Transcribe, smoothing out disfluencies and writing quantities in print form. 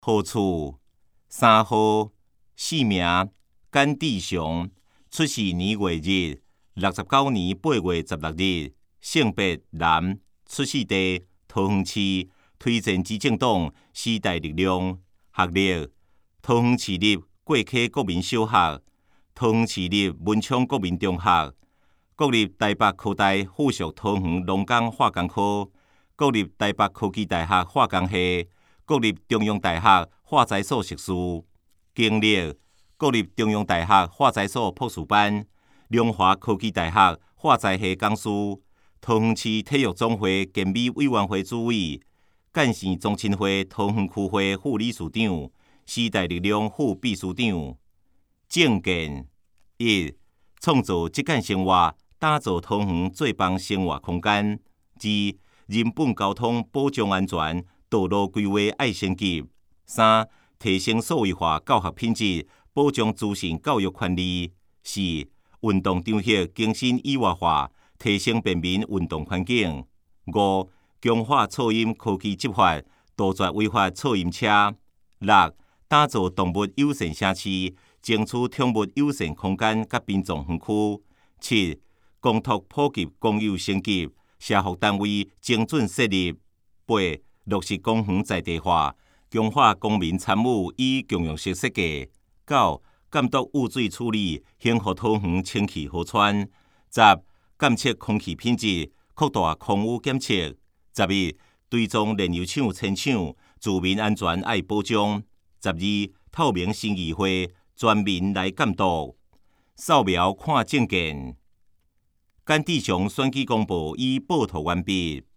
号厝3号，姓名简志祥，出世年月日69年8月16日，性别男，出世地桃园市，推荐执政党时代力量，学历桃园市立过溪国民小学、桃园市立文昌国民中学、国立台北科大附属桃园农工化工科、国立台北科技大学化工系、国立中央大学化材所硕士，经历国立中央大学化材所博士班、龙华科技大学化材系讲师，桃园市体育总会健美委员会主委，干线中心会桃园区会副理事长，时代力量副秘书长。政见1. 创造质感生活，打造桃园最棒生活空间。2. 人本交通保障安全，道路规划爱升级。3. 提升数位化教学品质，保障资讯教育权利。4. 运动场域更新椅外化，提升便民运动环境。5. 强化噪音科技执法，杜绝违法噪音车。6. 打造动物友善城市，争取宠物友善空间甲殡葬园区。7. 公托普及公有升级，社福单位精准设立。8. 落实公园在地化，强化公民参与与共用式设计。9. 监督污水处理，幸福桃园清气河川。10. 监测空气品质，扩大空污检测。11. 追踪燃油厂迁厂，居民安全爱保障。12. 透明新议会，全民来监督。扫描看政见。简志祥选举公报已报图完毕。